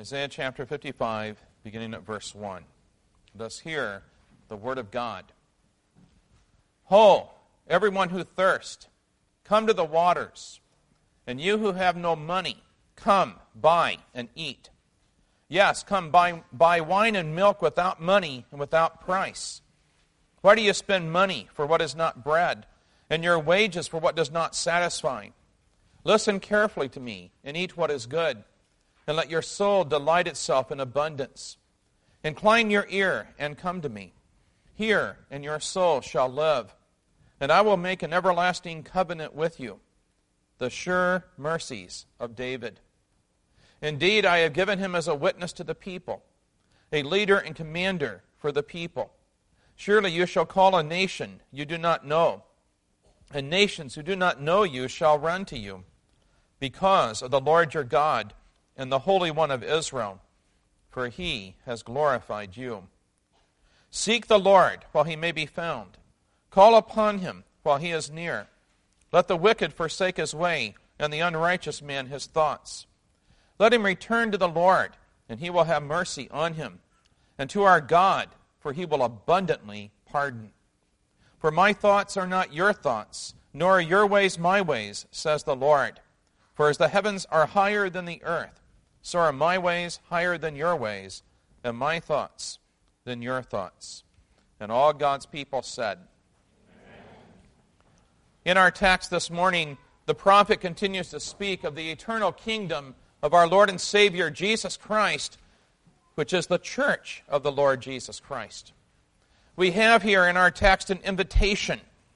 Isaiah chapter 55, beginning at verse 1. Thus hear the word of God. Ho, everyone who thirsts, come to the waters, and you who have no money, come, buy and eat. Yes, come, buy wine and milk without money and without price. Why do you spend money for what is not bread, and your wages for what does not satisfy? Listen carefully to me, and eat what is good, and let your soul delight itself in abundance. Incline your ear and come to me. Hear, and your soul shall live. And I will make an everlasting covenant with you, the sure mercies of David. Indeed, I have given him as a witness to the people, a leader and commander for the people. Surely you shall call a nation you do not know, and nations who do not know you shall run to you, because of the Lord your God and the Holy One of Israel, for he has glorified you. Seek the Lord while he may be found. Call upon him while he is near. Let the wicked forsake his way, and the unrighteous man his thoughts. Let him return to the Lord, and he will have mercy on him, and to our God, for he will abundantly pardon. For my thoughts are not your thoughts, nor are your ways my ways, says the Lord. For as the heavens are higher than the earth, so are my ways higher than your ways, and my thoughts than your thoughts. And all God's people said. Amen. In our text this morning, the prophet continues to speak of the eternal kingdom of our Lord and Savior Jesus Christ, which is the church of the Lord Jesus Christ. We have here in our text an invitation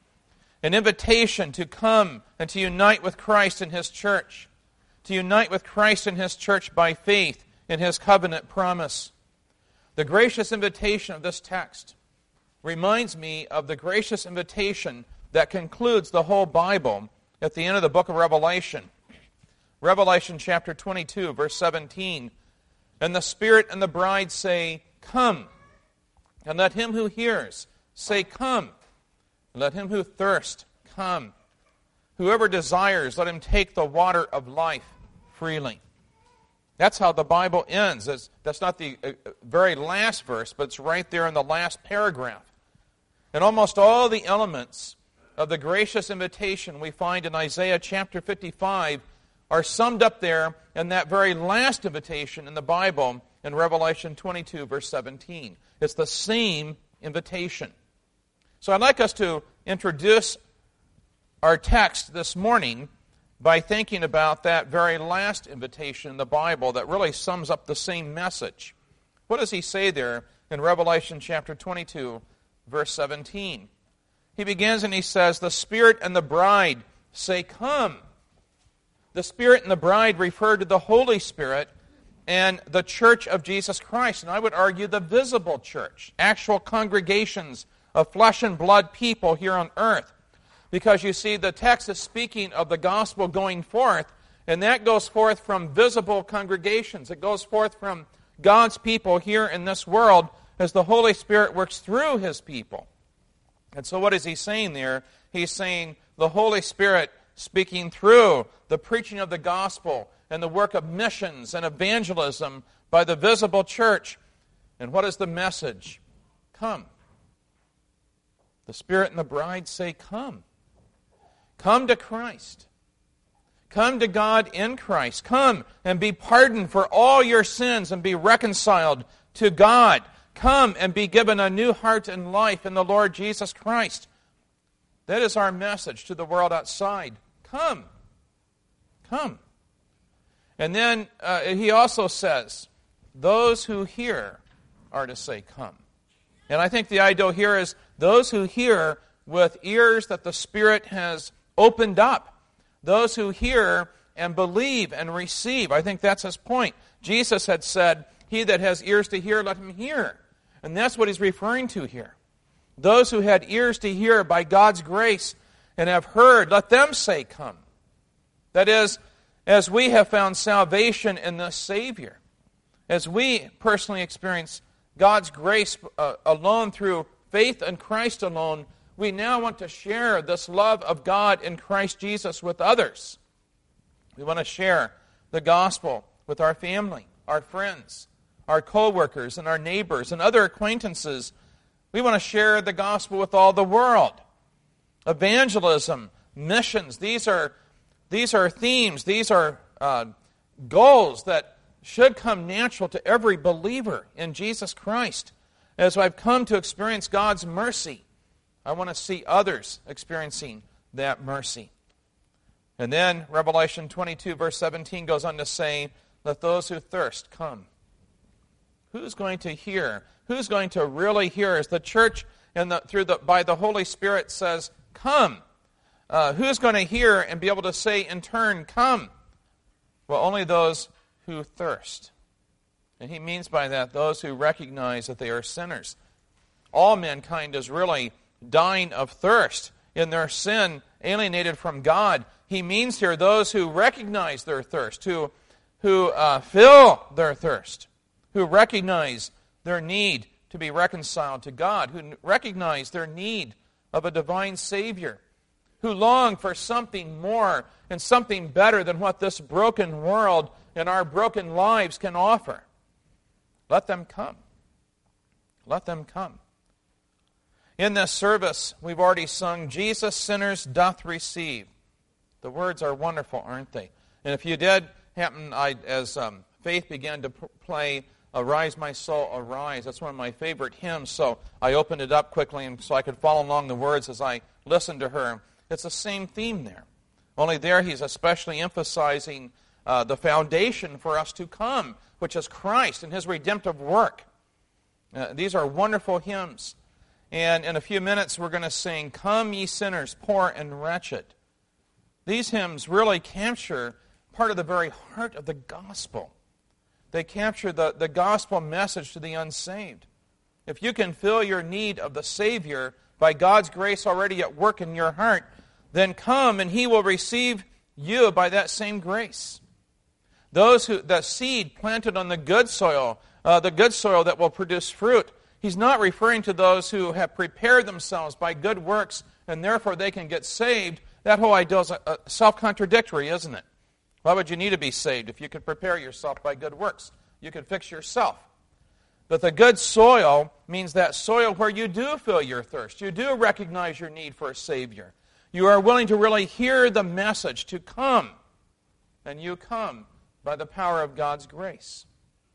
to come and to unite with Christ in His church, to unite with Christ in His church by faith in His covenant promise. The gracious invitation of this text reminds me of the gracious invitation that concludes the whole Bible at the end of the book of Revelation. Revelation chapter 22, verse 17. And the Spirit and the bride say, Come. And let him who hears say, Come. And let him who thirsts come. Whoever desires, let him take the water of life freely. That's how the Bible ends. That's not the very last verse, but it's right there in the last paragraph. And almost all the elements of the gracious invitation we find in Isaiah chapter 55 are summed up there in that very last invitation in the Bible in Revelation 22, verse 17. It's the same invitation. So I'd like us to introduce our text this morning by thinking about that very last invitation in the Bible that really sums up the same message. What does he say there in Revelation chapter 22, verse 17? He begins and he says, The Spirit and the bride say, Come. The Spirit and the bride refer to the Holy Spirit and the church of Jesus Christ. And I would argue the visible church, actual congregations of flesh and blood people here on earth. Because you see, the text is speaking of the gospel going forth, and that goes forth from visible congregations. It goes forth from God's people here in this world as the Holy Spirit works through His people. And so what is he saying there? He's saying the Holy Spirit speaking through the preaching of the gospel and the work of missions and evangelism by the visible church. And what is the message? Come. The Spirit and the bride say, Come. Come to Christ. Come to God in Christ. Come and be pardoned for all your sins and be reconciled to God. Come and be given a new heart and life in the Lord Jesus Christ. That is our message to the world outside. Come. Come. And then he also says, those who hear are to say, Come. And I think the idea here is those who hear with ears that the Spirit has opened up. Those who hear and believe and receive. I think that's his point. Jesus had said, He that has ears to hear, let him hear. And that's what he's referring to here. Those who had ears to hear by God's grace and have heard, let them say, Come. That is, as we have found salvation in the Savior, as we personally experience God's grace alone through faith in Christ alone, we now want to share this love of God in Christ Jesus with others. We want to share the gospel with our family. our friends, our co-workers, and our neighbors, and other acquaintances. We want to share the gospel with all the world. Evangelism, missions, these are themes, these are goals that should come natural to every believer in Jesus Christ. As I've come to experience God's mercy, I want to see others experiencing that mercy. And then Revelation 22, verse 17 goes on to say, let those who thirst come. Who's going to hear? Who's going to really hear? As the church by the Holy Spirit says, come. Who's going to hear and be able to say in turn, come? Well, only those who thirst. And he means by that those who recognize that they are sinners. All mankind is really dying of thirst in their sin, alienated from God. He means here those who recognize their thirst, who fill their thirst, who recognize their need to be reconciled to God, who recognize their need of a divine Savior, who long for something more and something better than what this broken world and our broken lives can offer. Let them come. Let them come. In this service, we've already sung, Jesus sinners doth receive. The words are wonderful, aren't they? And if you did happen, as Faith began to play Arise, My Soul, Arise, that's one of my favorite hymns, so I opened it up quickly and so I could follow along the words as I listened to her. It's the same theme there. Only there he's especially emphasizing the foundation for us to come, which is Christ and his redemptive work. These are wonderful hymns. And in a few minutes we're going to sing, Come Ye Sinners, Poor and Wretched. These hymns really capture part of the very heart of the gospel. They capture the gospel message to the unsaved. If you can feel your need of the Savior by God's grace already at work in your heart, then come and he will receive you by that same grace. The seed planted on the good soil that will produce fruit, he's not referring to those who have prepared themselves by good works and therefore they can get saved. That whole idea is self-contradictory, isn't it? Why would you need to be saved if you could prepare yourself by good works? You could fix yourself. But the good soil means that soil where you do feel your thirst. You do recognize your need for a Savior. You are willing to really hear the message to come. And you come by the power of God's grace.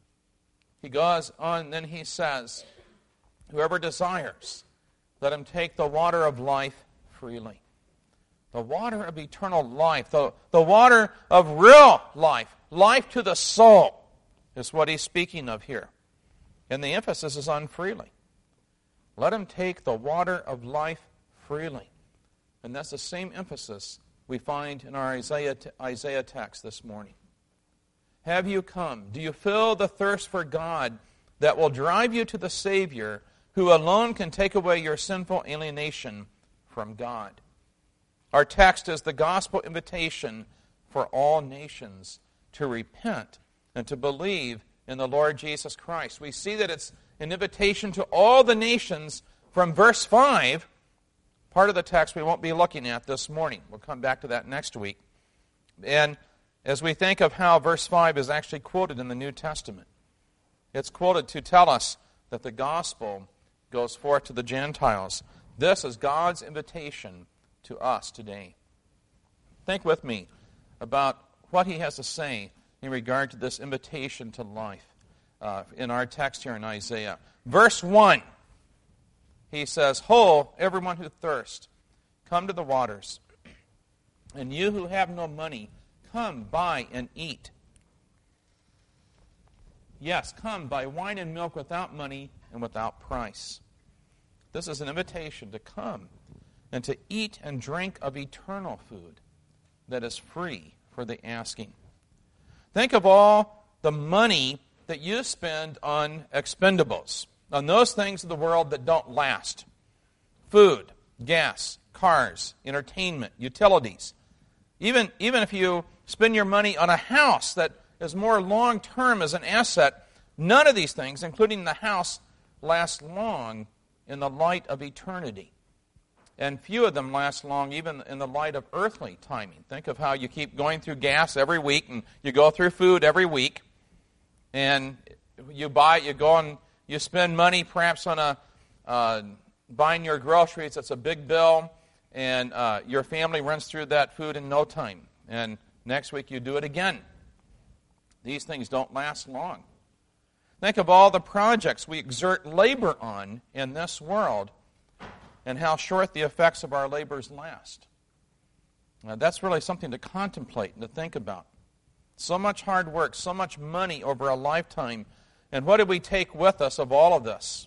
He goes on, then he says, whoever desires, let him take the water of life freely. The water of eternal life, the water of real life, life to the soul, is what he's speaking of here. And the emphasis is on freely. Let him take the water of life freely. And that's the same emphasis we find in our Isaiah text this morning. Have you come? Do you feel the thirst for God that will drive you to the Savior who alone can take away your sinful alienation from God? Our text is the gospel invitation for all nations to repent and to believe in the Lord Jesus Christ. We see that it's an invitation to all the nations from verse 5, part of the text we won't be looking at this morning. We'll come back to that next week. And as we think of how verse 5 is actually quoted in the New Testament, it's quoted to tell us that the gospel goes forth to the Gentiles. This is God's invitation to us today. Think with me about what he has to say in regard to this invitation to life in our text here in Isaiah. Verse 1, he says, Ho, everyone who thirsts, come to the waters. And you who have no money, come, buy and eat. Yes, come, buy wine and milk without money and without price. This is an invitation to come and to eat and drink of eternal food that is free for the asking. Think of all the money that you spend on expendables, on those things of the world that don't last. Food, gas, cars, entertainment, utilities. Even if you spend your money on a house that is more long-term as an asset, none of these things, including the house, last long in the light of eternity. And few of them last long even in the light of earthly timing. Think of how you keep going through gas every week and you go through food every week. And you buy, you go and you spend money perhaps on buying your groceries. It's a big bill, and your family runs through that food in no time. And next week you do it again. These things don't last long. Think of all the projects we exert labor on in this world and how short the effects of our labors last. Now, that's really something to contemplate and to think about. So much hard work, so much money over a lifetime. And what do we take with us of all of this?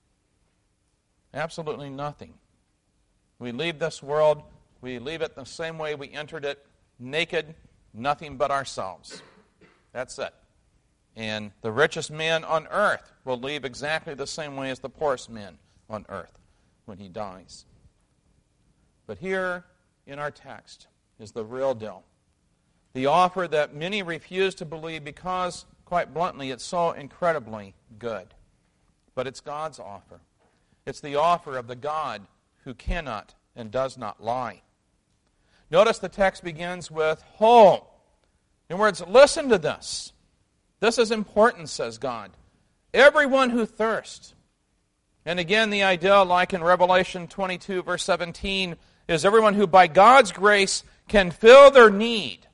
Absolutely nothing. We leave this world, we leave it the same way we entered it, naked, nothing but ourselves. That's it. And the richest man on earth will leave exactly the same way as the poorest man on earth when he dies. But here in our text is the real deal. The offer that many refuse to believe because, quite bluntly, it's so incredibly good. But it's God's offer. It's the offer of the God who cannot and does not lie. Notice the text begins with whole. In other words, listen to this. This is important, says God. Everyone who thirsts. And again, the idea, like in Revelation 22, verse 17, is everyone who by God's grace can fill their need.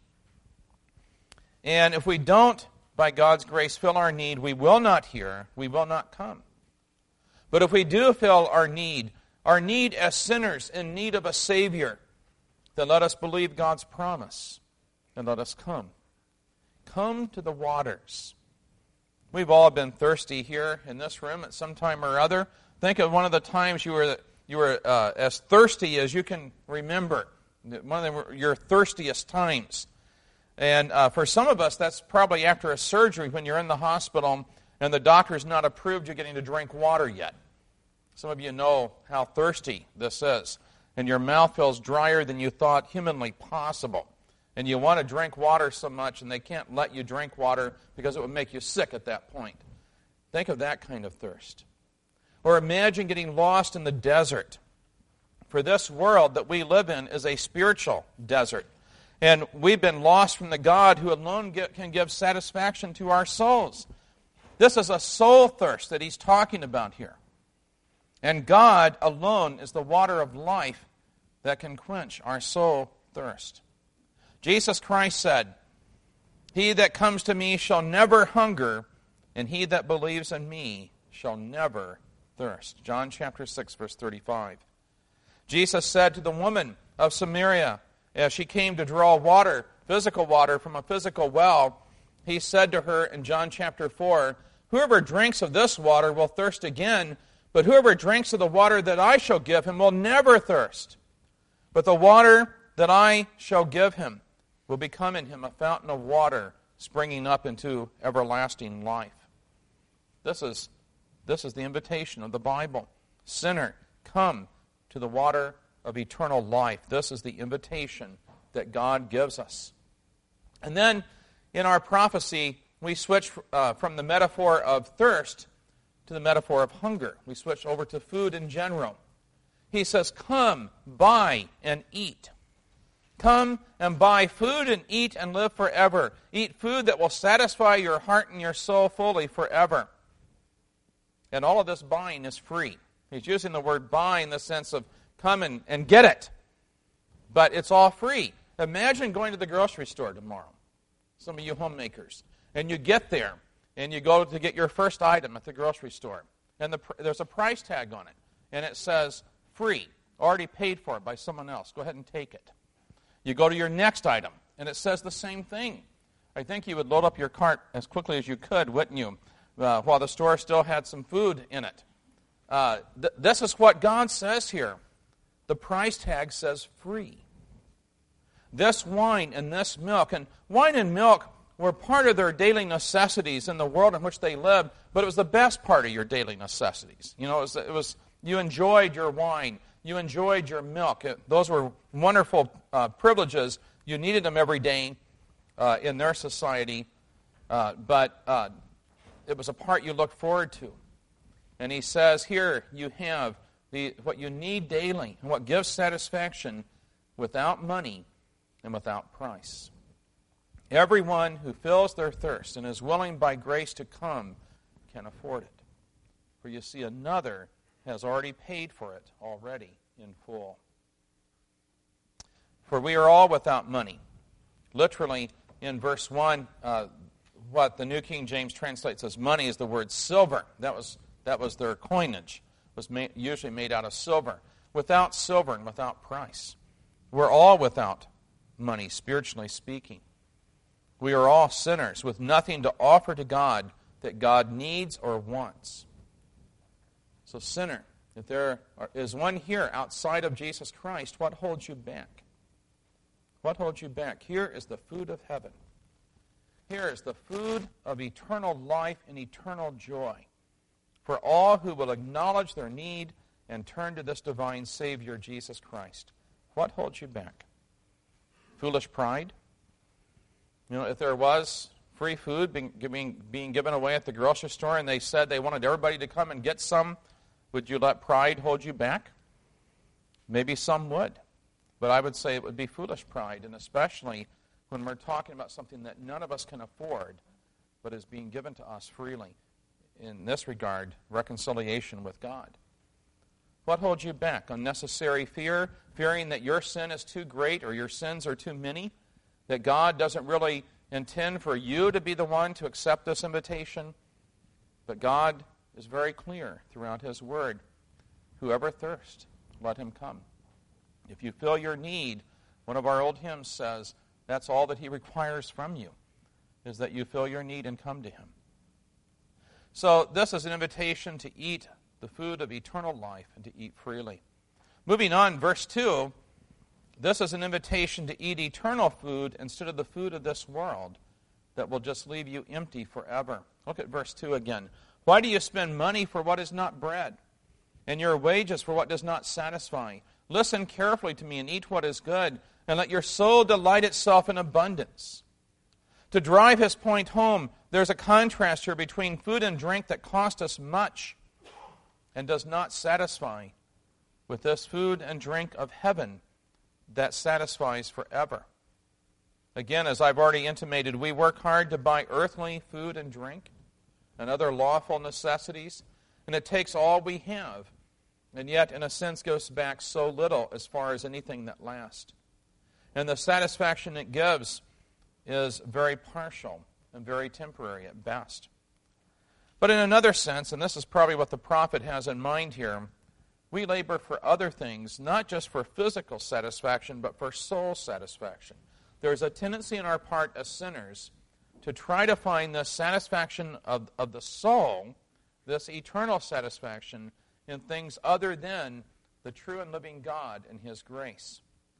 And if we don't, by God's grace, fill our need, we will not hear, we will not come. But if we do fill our need as sinners in need of a Savior, then let us believe God's promise and let us come. Come to the waters. We've all been thirsty here in this room at some time or other. Think of one of the times you were as thirsty as you can remember. One of your thirstiest times. And for some of us, that's probably after a surgery when you're in the hospital and the doctor's not approved you getting to drink water yet. Some of you know how thirsty this is. And your mouth feels drier than you thought humanly possible. And you want to drink water so much, and they can't let you drink water because it would make you sick at that point. Think of that kind of thirst. Or imagine getting lost in the desert. For this world that we live in is a spiritual desert. And we've been lost from the God who alone can give satisfaction to our souls. This is a soul thirst that he's talking about here. And God alone is the water of life that can quench our soul thirst. Jesus Christ said, "He that comes to me shall never hunger, and he that believes in me shall never thirst." John chapter 6, verse 35. Jesus said to the woman of Samaria, as she came to draw water, physical water from a physical well, he said to her in John chapter 4, "Whoever drinks of this water will thirst again, but whoever drinks of the water that I shall give him will never thirst. But the water that I shall give him will become in him a fountain of water springing up into everlasting life." This is the invitation of the Bible. Sinner, come to the water of eternal life. This is the invitation that God gives us. And then in our prophecy, we switch from the metaphor of thirst to the metaphor of hunger. We switch over to food in general. He says, "Come, buy and eat." Come and buy food and eat and live forever. Eat food that will satisfy your heart and your soul fully forever. And all of this buying is free. He's using the word buy in the sense of come and get it. But it's all free. Imagine going to the grocery store tomorrow, some of you homemakers, and you get there, and you go to get your first item at the grocery store, and there's a price tag on it, and it says free, already paid for by someone else. Go ahead and take it. You go to your next item, and it says the same thing. I think you would load up your cart as quickly as you could, wouldn't you, while the store still had some food in it. This is what God says here. The price tag says free. This wine and this milk, and wine and milk were part of their daily necessities in the world in which they lived, but it was the best part of your daily necessities. You know, it was you enjoyed your wine. You enjoyed your milk. Those were wonderful privileges. You needed them every day in their society, but it was a part you looked forward to. And he says, here you have what you need daily and what gives satisfaction without money and without price. Everyone who feels their thirst and is willing by grace to come can afford it. For you see, another has already paid for it already in full. For we are all without money. Literally, in verse 1, what the New King James translates as money is the word silver. That was their coinage. It was usually made out of silver. Without silver and without price. We're all without money, spiritually speaking. We are all sinners with nothing to offer to God that God needs or wants. So, sinner, if there is one here outside of Jesus Christ, what holds you back? What holds you back? Here is the food of heaven. Here is the food of eternal life and eternal joy for all who will acknowledge their need and turn to this divine Savior, Jesus Christ. What holds you back? Foolish pride? You know, if there was free food being given away at the grocery store and they said they wanted everybody to come and get some, would you let pride hold you back? Maybe some would. But I would say it would be foolish pride, and especially when we're talking about something that none of us can afford, but is being given to us freely. In this regard, reconciliation with God. What holds you back? Unnecessary fear, fearing that your sin is too great or your sins are too many, that God doesn't really intend for you to be the one to accept this invitation. But God is very clear throughout His Word. Whoever thirsts, let him come. If you feel your need, one of our old hymns says, that's all that He requires from you, is that you feel your need and come to Him. So this is an invitation to eat the food of eternal life and to eat freely. Moving on, verse 2, this is an invitation to eat eternal food instead of the food of this world that will just leave you empty forever. Look at verse 2 again. Why do you spend money for what is not bread, and your wages for what does not satisfy? Listen carefully to me and eat what is good, and let your soul delight itself in abundance. To drive his point home, there's a contrast here between food and drink that cost us much and does not satisfy, with this food and drink of heaven that satisfies forever. Again, as I've already intimated, we work hard to buy earthly food and drink and other lawful necessities, and it takes all we have, and yet, in a sense, goes back so little as far as anything that lasts. And the satisfaction it gives is very partial and very temporary at best. But in another sense, and this is probably what the prophet has in mind here, we labor for other things, not just for physical satisfaction, but for soul satisfaction. There's a tendency in our part as sinners to try to find the satisfaction of the soul, this eternal satisfaction, in things other than the true and living God and His grace.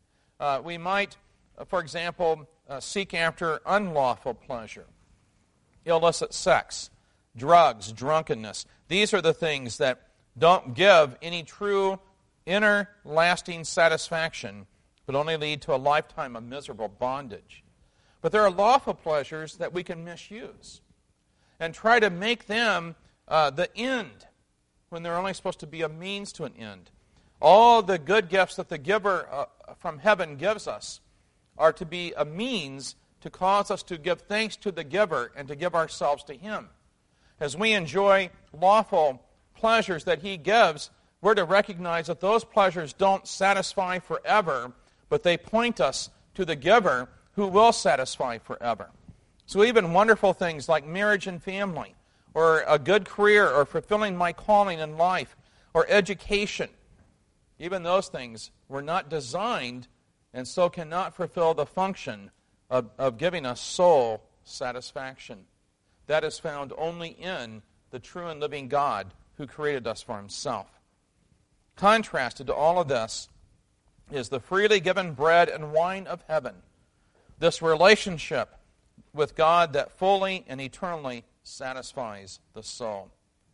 We might, for example, seek after unlawful pleasure, illicit sex, drugs, drunkenness. These are the things that don't give any true inner lasting satisfaction, but only lead to a lifetime of miserable bondage. But there are lawful pleasures that we can misuse and try to make them the end when they're only supposed to be a means to an end. All the good gifts that the giver from heaven gives us are to be a means to cause us to give thanks to the giver and to give ourselves to Him. As we enjoy lawful pleasures that He gives, we're to recognize that those pleasures don't satisfy forever, but they point us to the giver who will satisfy forever. So even wonderful things like marriage and family, or a good career, or fulfilling my calling in life, or education, even those things were not designed and so cannot fulfill the function of giving us soul satisfaction. That is found only in the true and living God who created us for Himself. Contrasted to all of this is the freely given bread and wine of heaven, this relationship with God that fully and eternally satisfies the soul.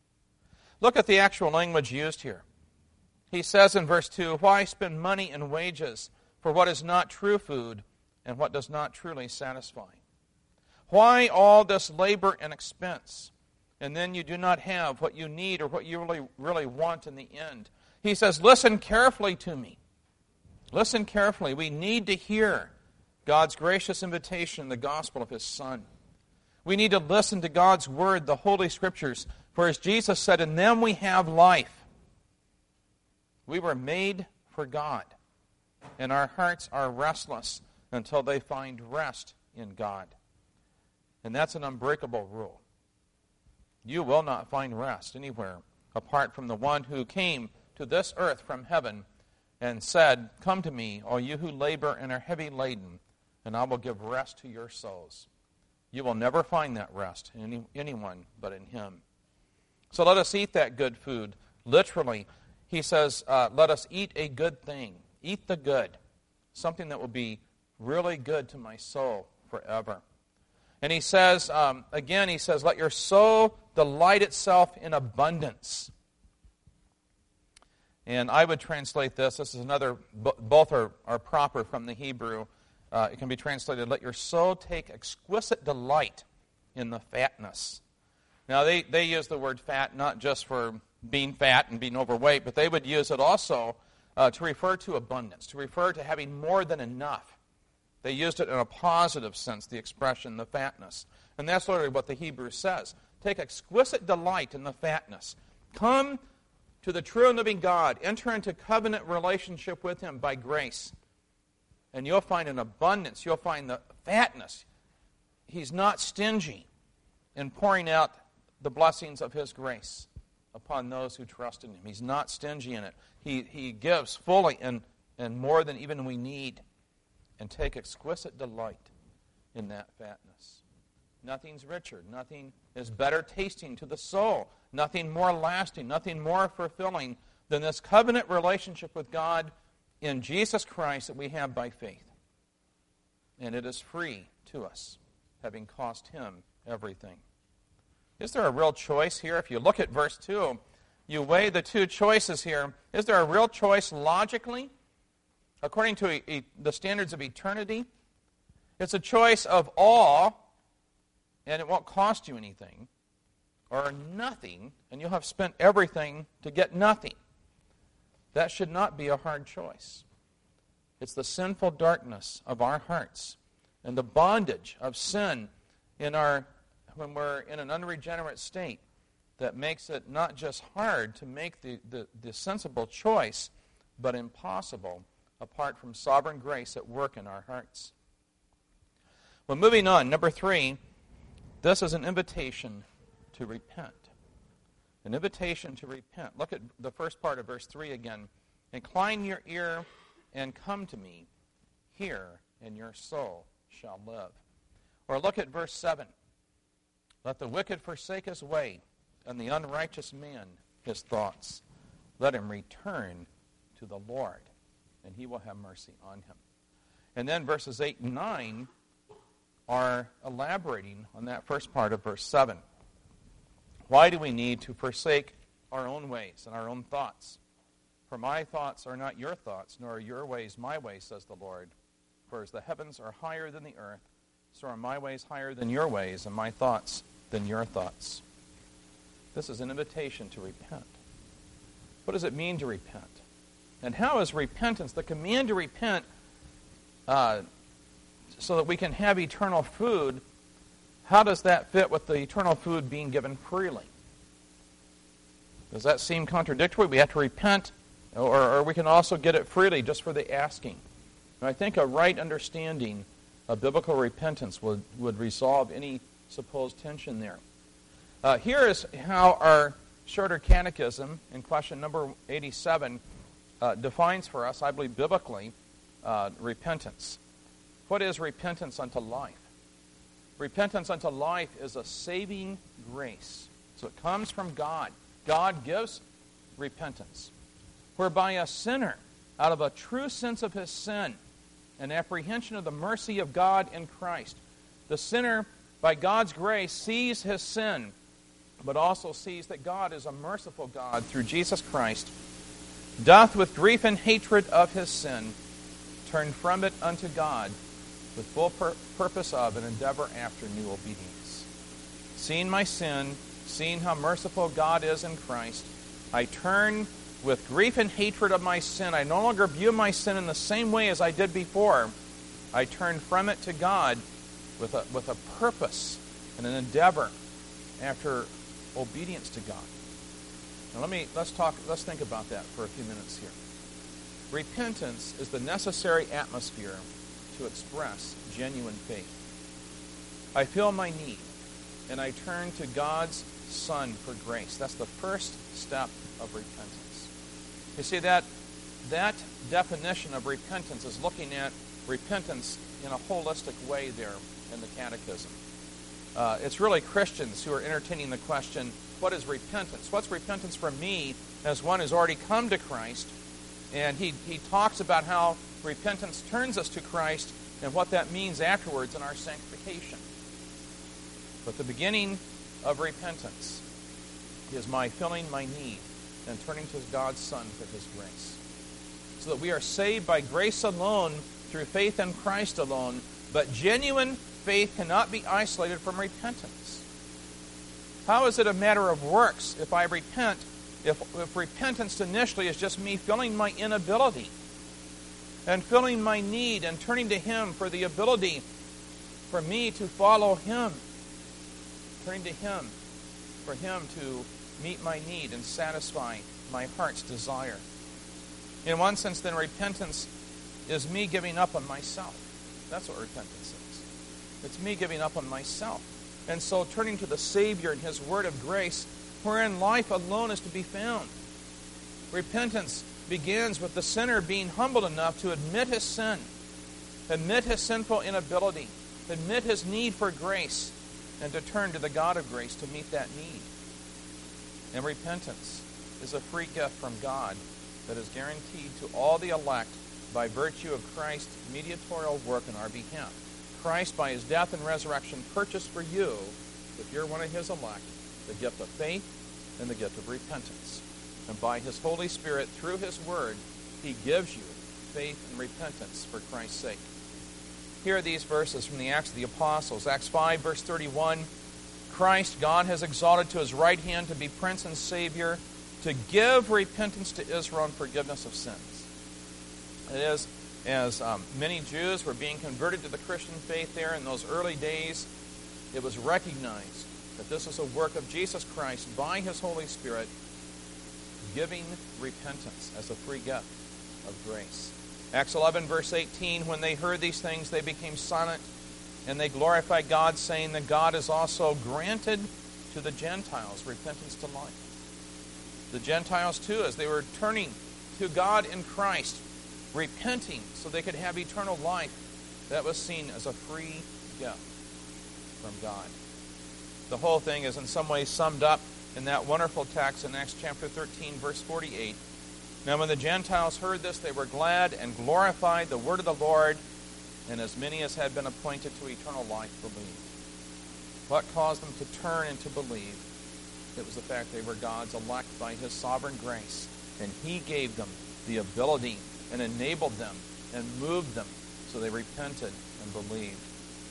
Look at the actual language used here. He says in verse 2, why spend money and wages for what is not true food and what does not truly satisfy? Why all this labor and expense, and then you do not have what you need or what you really want in the end? He says, listen carefully to me. Listen carefully. We need to hear God's gracious invitation in the gospel of His Son. We need to listen to God's Word, the Holy Scriptures, for as Jesus said, in them we have life. We were made for God, and our hearts are restless until they find rest in God. And that's an unbreakable rule. You will not find rest anywhere apart from the one who came to this earth from heaven and said, "Come to me, all you who labor and are heavy laden, and I will give rest to your souls." You will never find that rest in anyone but in Him. So let us eat that good food. Literally, He says, let us eat a good thing. Eat the good. Something that will be really good to my soul forever. And He says, again, He says, let your soul delight itself in abundance. And I would translate this is another, both are proper from the Hebrew. It can be translated, let your soul take exquisite delight in the fatness. Now, they use the word fat not just for being fat and being overweight, but they would use it also to refer to abundance, to refer to having more than enough. They used it in a positive sense, the expression, the fatness. And that's literally what the Hebrew says. Take exquisite delight in the fatness. Come to the true and living God. Enter into covenant relationship with Him by grace. And you'll find an abundance. You'll find the fatness. He's not stingy in pouring out the blessings of His grace upon those who trust in Him. He's not stingy in it. He gives fully and more than even we need. And take exquisite delight in that fatness. Nothing's richer. Nothing is better tasting to the soul. Nothing more lasting. Nothing more fulfilling than this covenant relationship with God in Jesus Christ that we have by faith. And it is free to us, having cost Him everything. Is there a real choice here? If you look at verse 2, you weigh the two choices here. Is there a real choice logically? According to the standards of eternity? It's a choice of awe, and it won't cost you anything, or nothing, and you'll have spent everything to get nothing. That should not be a hard choice. It's the sinful darkness of our hearts and the bondage of sin when we're in an unregenerate state that makes it not just hard to make the sensible choice, but impossible apart from sovereign grace at work in our hearts. Well, moving on, number 3, this is an invitation to repent. An invitation to repent. Look at the first part of verse 3 again. Incline your ear and come to me. Hear, and your soul shall live. Or look at verse 7. Let the wicked forsake his way, and the unrighteous man his thoughts. Let him return to the Lord, and He will have mercy on him. And then verses 8 and 9 are elaborating on that first part of verse 7. Why do we need to forsake our own ways and our own thoughts? For my thoughts are not your thoughts, nor are your ways my ways, says the Lord. For as the heavens are higher than the earth, so are my ways higher than your ways, and my thoughts than your thoughts. This is an invitation to repent. What does it mean to repent? And how is repentance, the command to repent, so that we can have eternal food, how does that fit with the eternal food being given freely? Does that seem contradictory? We have to repent, or we can also get it freely just for the asking. And I think a right understanding of biblical repentance would resolve any supposed tension there. Here is how our shorter catechism, in question number 87, defines for us, I believe biblically, repentance. What is repentance unto life? Repentance unto life is a saving grace. So it comes from God. God gives repentance, whereby a sinner, out of a true sense of his sin and apprehension of the mercy of God in Christ, the sinner, by God's grace, sees his sin, but also sees that God is a merciful God through Jesus Christ, doth with grief and hatred of his sin turn from it unto God with full purpose of and endeavor after new obedience. Seeing my sin, seeing how merciful God is in Christ, I turn with grief and hatred of my sin. I no longer view my sin in the same way as I did before, I turn from it to God with a purpose and an endeavor after obedience to God. Now let's think about that for a few minutes here. Repentance is the necessary atmosphere to express genuine faith. I feel my need, and I turn to God's Son for grace. That's the first step of repentance. You see, that definition of repentance is looking at repentance in a holistic way there in the Catechism. It's really Christians who are entertaining the question, what is repentance? What's repentance for me as one who's already come to Christ? And he talks about how repentance turns us to Christ and what that means afterwards in our sanctification. But the beginning of repentance is my feeling my need and turning to God's Son for His grace. So that we are saved by grace alone, through faith in Christ alone, but genuine faith cannot be isolated from repentance. How is it a matter of works if I repent, if repentance initially is just me feeling my inability and feeling my need and turning to Him for the ability for me to follow Him, turning to Him for Him to meet my need and satisfy my heart's desire. In one sense, then, repentance is me giving up on myself. That's what repentance is. It's me giving up on myself. And so turning to the Savior and His Word of grace, wherein life alone is to be found. Repentance begins with the sinner being humble enough to admit his sin, admit his sinful inability, admit his need for grace, and to turn to the God of grace to meet that need. And repentance is a free gift from God that is guaranteed to all the elect by virtue of Christ's mediatorial work on our behalf. Christ, by His death and resurrection, purchased for you, if you're one of His elect, the gift of faith and the gift of repentance. And by His Holy Spirit, through His Word, He gives you faith and repentance for Christ's sake. Here are these verses from the Acts of the Apostles. Acts 5, verse 31. Christ, God has exalted to His right hand to be Prince and Savior, to give repentance to Israel and forgiveness of sins. It is, as many Jews were being converted to the Christian faith there in those early days, it was recognized that this is a work of Jesus Christ by His Holy Spirit, giving repentance as a free gift of grace. Acts 11, verse 18, when they heard these things, they became silent, and they glorified God, saying that God has also granted to the Gentiles repentance to life. The Gentiles, too, as they were turning to God in Christ, repenting so they could have eternal life, that was seen as a free gift from God. The whole thing is in some ways summed up in that wonderful text in Acts chapter 13, verse 48. Now when the Gentiles heard this, they were glad and glorified the word of the Lord, and as many as had been appointed to eternal life believed. What caused them to turn and to believe? It was the fact they were God's elect by His sovereign grace, and He gave them the ability and enabled them and moved them so they repented and believed.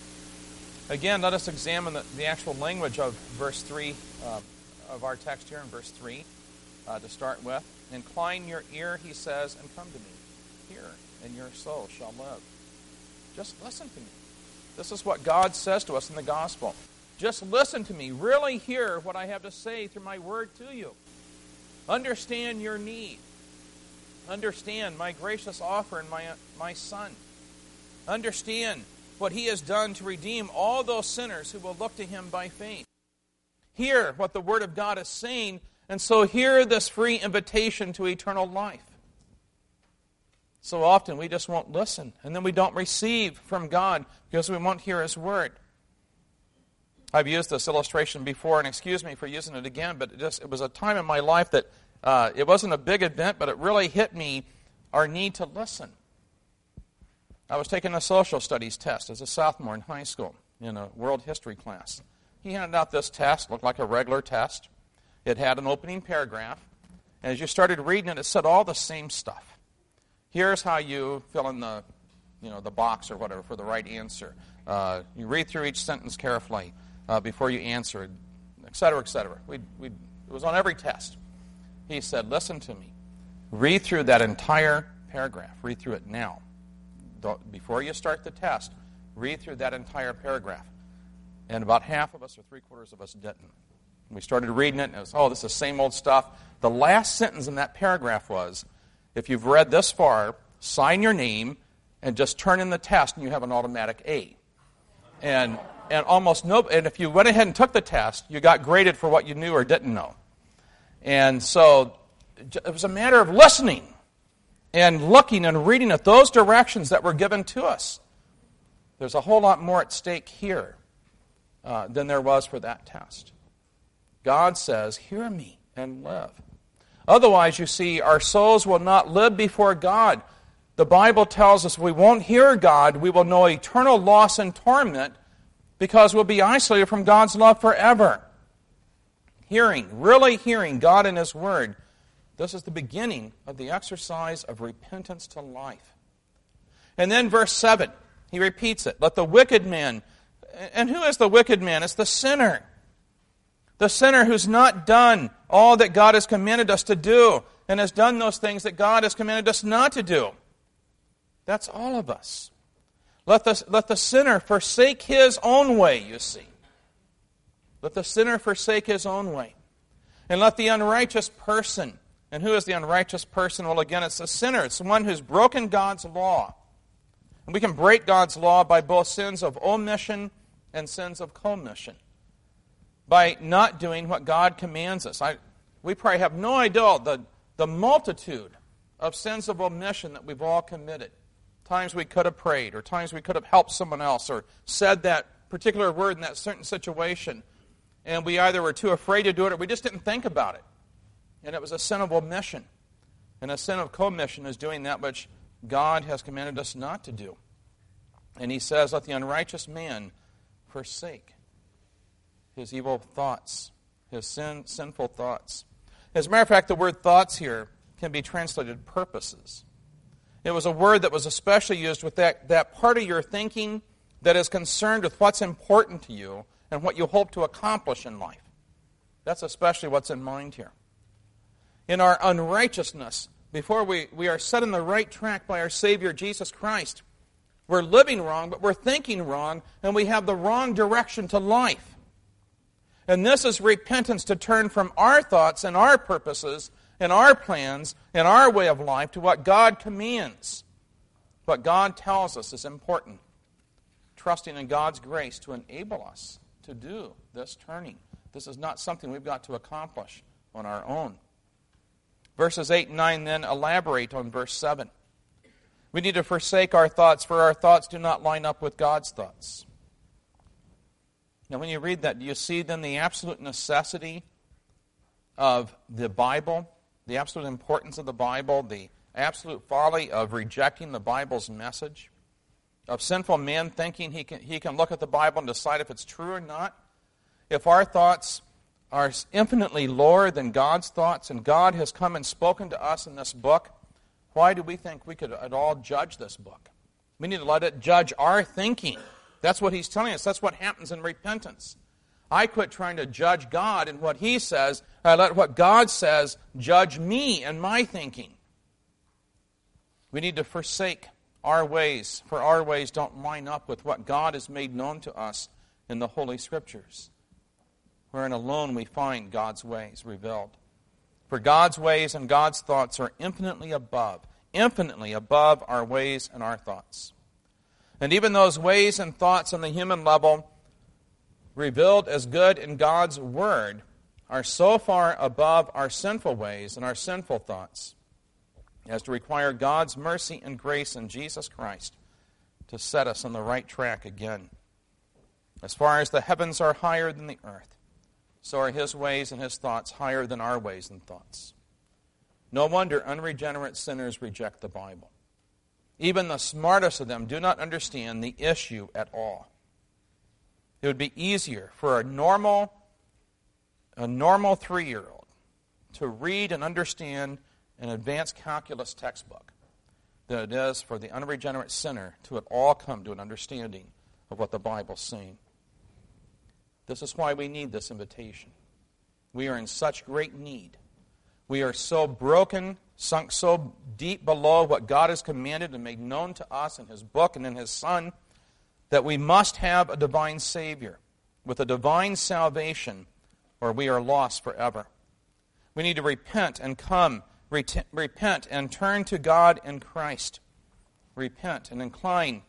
Again, let us examine the actual language of verse 3 of our text here in verse 3 to start with. Incline your ear, He says, and come to me. Hear, and your soul shall live. Just listen to me. This is what God says to us in the gospel. Just listen to me. Really hear what I have to say through my word to you. Understand your need. Understand my gracious offer in my Son. Understand what He has done to redeem all those sinners who will look to Him by faith. Hear what the Word of God is saying, and so hear this free invitation to eternal life. So often we just won't listen, and then we don't receive from God because we won't hear His Word. I've used this illustration before, and excuse me for using it again, but it was a time in my life that it wasn't a big event, but it really hit me, our need to listen. I was taking a social studies test as a sophomore in high school in a world history class. He handed out this test, looked like a regular test. It had an opening paragraph, and as you started reading it, it said all the same stuff. Here's how you fill in the box or whatever for the right answer. You read through each sentence carefully before you answer it, et cetera, et cetera. It was on every test. He said, listen to me. Read through that entire paragraph. Read through it now. before you start the test, read through that entire paragraph. And about half of us or three-quarters of us didn't. We started reading it, and it was, this is the same old stuff. The last sentence in that paragraph was, if you've read this far, sign your name and just turn in the test, and you have an automatic A. And if you went ahead and took the test, you got graded for what you knew or didn't know. And so it was a matter of listening and looking and reading at those directions that were given to us. There's a whole lot more at stake here than there was for that test. God says, hear me and live. Otherwise, you see, our souls will not live before God. The Bible tells us we won't hear God, we will know eternal loss and torment because we'll be isolated from God's love forever. Really hearing God and His Word, this is the beginning of the exercise of repentance to life. And then verse 7, he repeats it. Let the wicked man, and who is the wicked man? It's the sinner. The sinner who's not done all that God has commanded us to do and has done those things that God has commanded us not to do. That's all of us. Let the sinner forsake his own way, you see. Let the sinner forsake his own way. And let the unrighteous person, and who is the unrighteous person? Well, again, it's the sinner. It's the one who's broken God's law. And we can break God's law by both sins of omission and sins of commission. By not doing what God commands us. We probably have no idea the multitude of sins of omission that we've all committed. Times we could have prayed, or times we could have helped someone else, or said that particular word in that certain situation, and we either were too afraid to do it, or we just didn't think about it. And it was a sin of omission. And a sin of commission is doing that which God has commanded us not to do. And he says, let the unrighteous man forsake his evil thoughts, his sinful thoughts. As a matter of fact, the word thoughts here can be translated purposes. It was a word that was especially used with that part of your thinking that is concerned with what's important to you and what you hope to accomplish in life. That's especially what's in mind here. In our unrighteousness, before we are set on the right track by our Savior Jesus Christ, we're living wrong, but we're thinking wrong, and we have the wrong direction to life. And this is repentance, to turn from our thoughts and our purposes and our plans and our way of life to what God commands. What God tells us is important. Trusting in God's grace to enable us to do this turning. This is not something we've got to accomplish on our own. Verses 8 and 9 then elaborate on verse 7. We need to forsake our thoughts, for our thoughts do not line up with God's thoughts. Now, when you read that, do you see then the absolute necessity of the Bible, the absolute importance of the Bible, the absolute folly of rejecting the Bible's message, of sinful men thinking he can look at the Bible and decide if it's true or not? If our thoughts are infinitely lower than God's thoughts, and God has come and spoken to us in this book, why do we think we could at all judge this book? We need to let it judge our thinking. That's what he's telling us. That's what happens in repentance. I quit trying to judge God and what He says. I let what God says judge me and my thinking. We need to forsake our ways, for our ways don't line up with what God has made known to us in the Holy Scriptures, wherein alone we find God's ways revealed. For God's ways and God's thoughts are infinitely above our ways and our thoughts. And even those ways and thoughts on the human level, revealed as good in God's Word, are so far above our sinful ways and our sinful thoughts as to require God's mercy and grace in Jesus Christ to set us on the right track again. As far as the heavens are higher than the earth, so are His ways and His thoughts higher than our ways and thoughts. No wonder unregenerate sinners reject the Bible. Even the smartest of them do not understand the issue at all. It would be easier for a normal 3-year-old to read and understand an advanced calculus textbook than it is for the unregenerate sinner to at all come to an understanding of what the Bible's saying. This is why we need this invitation. We are in such great need. We are so broken sunk so deep below what God has commanded and made known to us in His book and in His Son, that we must have a divine Savior with a divine salvation, or we are lost forever. We need to repent and repent and turn to God in Christ. Repent and incline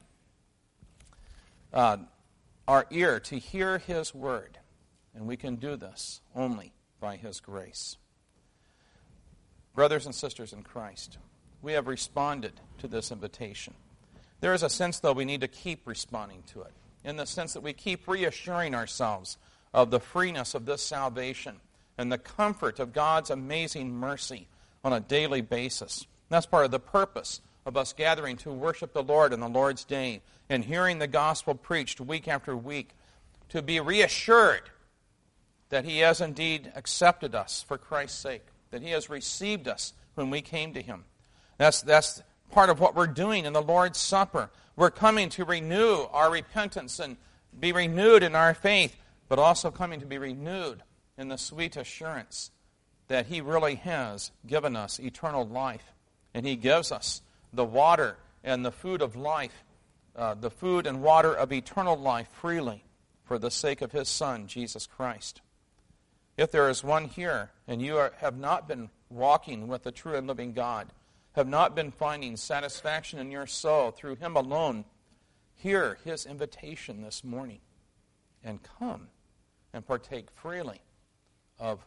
our ear to hear His word. And we can do this only by His grace. Brothers and sisters in Christ, we have responded to this invitation. There is a sense, though, we need to keep responding to it, in the sense that we keep reassuring ourselves of the freeness of this salvation and the comfort of God's amazing mercy on a daily basis. That's part of the purpose of us gathering to worship the Lord on the Lord's Day and hearing the gospel preached week after week, to be reassured that He has indeed accepted us for Christ's sake, that He has received us when we came to Him. That's part of what we're doing in the Lord's Supper. We're coming to renew our repentance and be renewed in our faith, but also coming to be renewed in the sweet assurance that He really has given us eternal life. And He gives us the water and the food of life, the food and water of eternal life freely for the sake of His Son, Jesus Christ. If there is one here and you have not been walking with the true and living God, have not been finding satisfaction in your soul through Him alone, hear His invitation this morning and come and partake freely of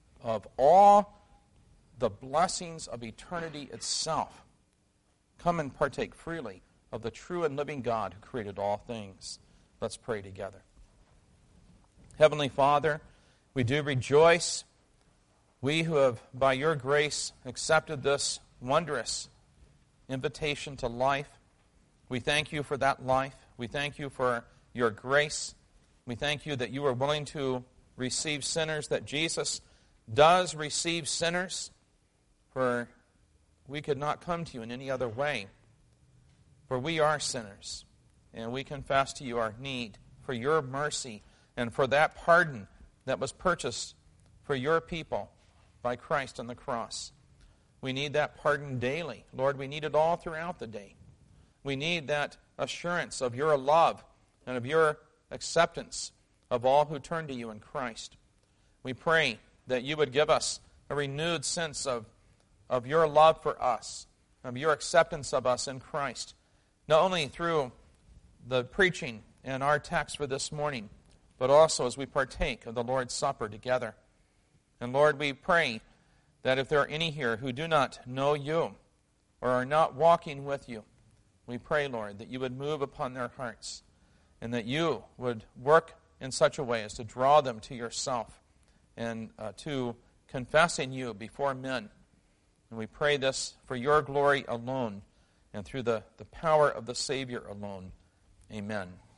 all the blessings of eternity itself. Come and partake freely of the true and living God who created all things. Let's pray together. Heavenly Father, we do rejoice, we who have, by Your grace, accepted this wondrous invitation to life. We thank You for that life. We thank You for Your grace. We thank You that You are willing to receive sinners, that Jesus does receive sinners, for we could not come to You in any other way. For we are sinners, and we confess to You our need for Your mercy and for that pardon that was purchased for Your people by Christ on the cross. We need that pardon daily. Lord, we need it all throughout the day. We need that assurance of Your love and of Your acceptance of all who turn to You in Christ. We pray that You would give us a renewed sense of Your love for us, of Your acceptance of us in Christ, not only through the preaching and our text for this morning, but also as we partake of the Lord's Supper together. And Lord, we pray that if there are any here who do not know You or are not walking with You, we pray, Lord, that You would move upon their hearts and that You would work in such a way as to draw them to Yourself and to confessing You before men. And we pray this for Your glory alone and through the power of the Savior alone. Amen.